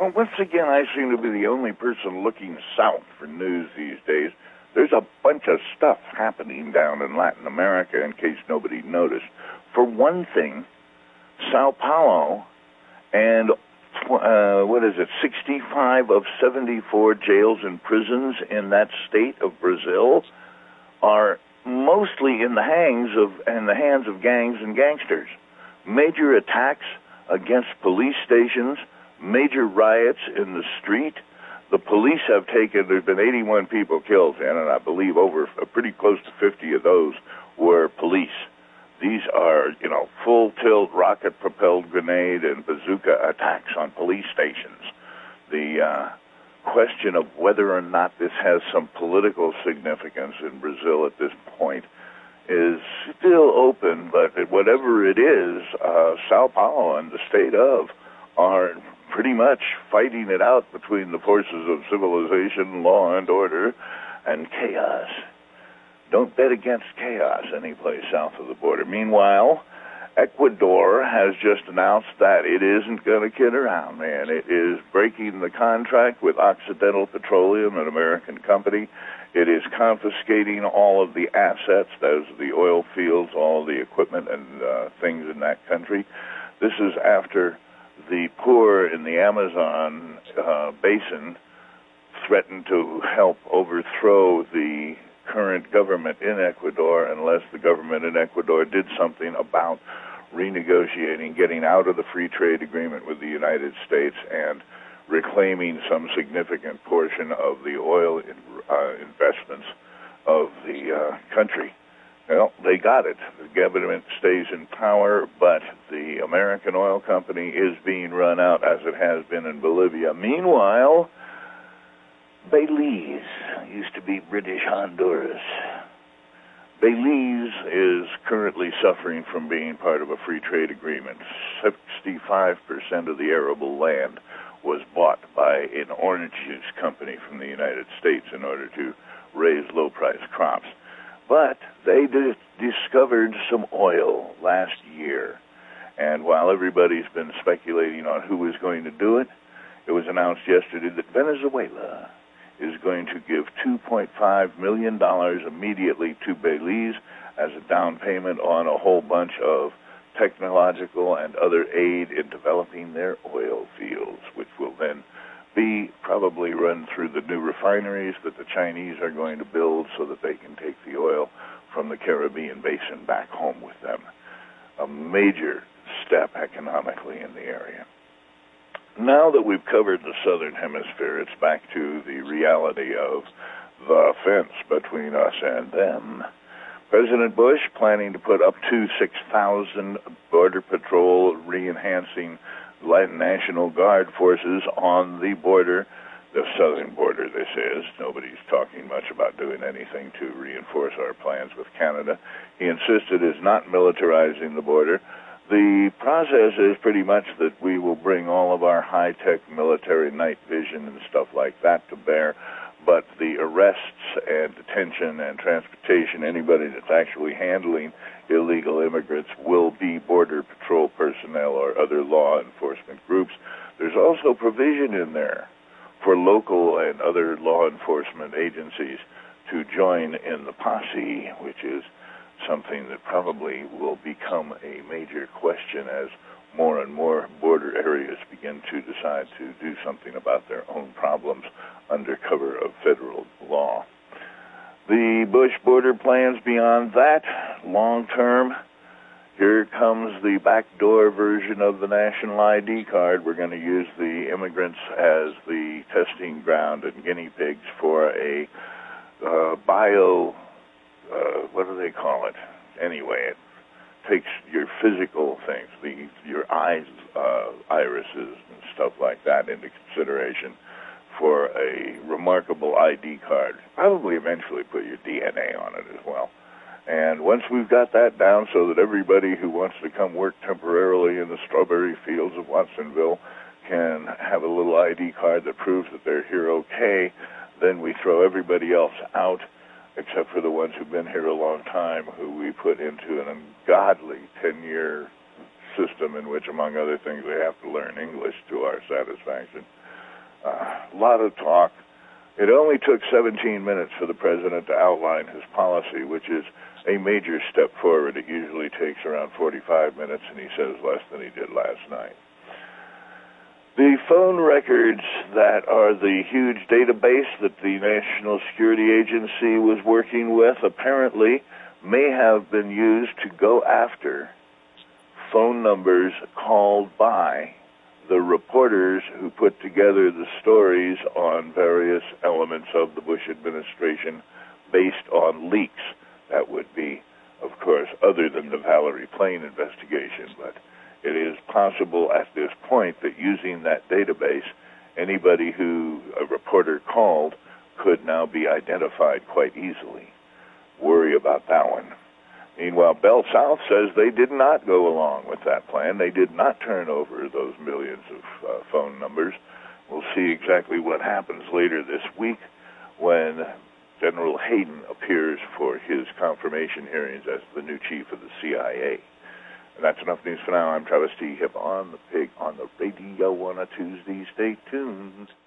Well, once again, I seem to be the only person looking south for news these days. There's a bunch of stuff happening down in Latin America, in case nobody noticed. For one thing, Sao Paulo and 65 of 74 jails and prisons in that state of Brazil are mostly in the hands of gangs and gangsters. Major attacks against police stations, major riots in the street. The police have there's been 81 people killed, and I believe pretty close to 50 of those were police. These are, full-tilt rocket-propelled grenade and bazooka attacks on police stations. The question of whether or not this has some political significance in Brazil at this point is still open, but whatever it is, Sao Paulo and the state are pretty much fighting it out between the forces of civilization, law and order, and chaos. Don't bet against chaos anyplace south of the border. Meanwhile, Ecuador has just announced that it isn't going to kid around, man. It is breaking the contract with Occidental Petroleum, an American company. It is confiscating all of the assets, those are the oil fields, all of the equipment and things in that country. This is after the poor in the Amazon basin threatened to help overthrow the current government in Ecuador unless the government in Ecuador did something about renegotiating, getting out of the free trade agreement with the United States and reclaiming some significant portion of the oil investments of the country. Well, they got it. The government stays in power, but the American oil company is being run out as it has been in Bolivia. Meanwhile, Belize used to be British Honduras. Belize is currently suffering from being part of a free trade agreement. 65% of the arable land was bought by an orange juice company from the United States in order to raise low-priced crops. But they discovered some oil last year, and while everybody's been speculating on who was going to do it, it was announced yesterday that Venezuela is going to give $2.5 million immediately to Belize as a down payment on a whole bunch of technological and other aid in developing their oil fields, which will then be probably run through the new refineries that the Chinese are going to build so that they can take the oil from the Caribbean basin back home with them. A major step economically in the area. Now that we've covered the southern hemisphere, it's back to the reality of the fence between us and them. President Bush planning to put up to 6,000 Border Patrol re-enhancing National Guard forces on the border, the southern border this is. Nobody's talking much about doing anything to reinforce our plans with Canada. He insisted is not militarizing the border. The process is pretty much that we will bring all of our high-tech military night vision and stuff like that to bear, but the arrests and detention and transportation, anybody that's actually handling illegal immigrants will be Border Patrol personnel or other law enforcement groups. There's also provision in there for local and other law enforcement agencies to join in the posse, which is something that probably will become a major question as more and more border areas begin to decide to do something about their own problems under cover of federal law. The Bush border plans beyond that, long term, here comes the backdoor version of the national ID card. We're going to use the immigrants as the testing ground and guinea pigs for a what do they call it? Anyway, it takes your physical things, your eyes, irises, and stuff like that into consideration for a remarkable ID card. Probably eventually put your DNA on it as well. And once we've got that down so that everybody who wants to come work temporarily in the strawberry fields of Watsonville can have a little ID card that proves that they're here okay, then we throw everybody else out except for the ones who've been here a long time, who we put into an ungodly 10-year system in which, among other things, they have to learn English to our satisfaction. A lot of talk. It only took 17 minutes for the president to outline his policy, which is a major step forward. It usually takes around 45 minutes, and he says less than he did last night. The phone records that are the huge database that the National Security Agency was working with apparently may have been used to go after phone numbers called by the reporters who put together the stories on various elements of the Bush administration based on leaks. That would be, of course, other than the Valerie Plame investigation, but it is possible at this point that using that database, anybody who a reporter called could now be identified quite easily. Worry about that one. Meanwhile, Bell South says they did not go along with that plan. They did not turn over those millions of phone numbers. We'll see exactly what happens later this week when General Hayden appears for his confirmation hearings as the new chief of the CIA. And that's enough news for now. I'm Travis T. Hip on the Pig on the radio on a Tuesday. Stay tuned.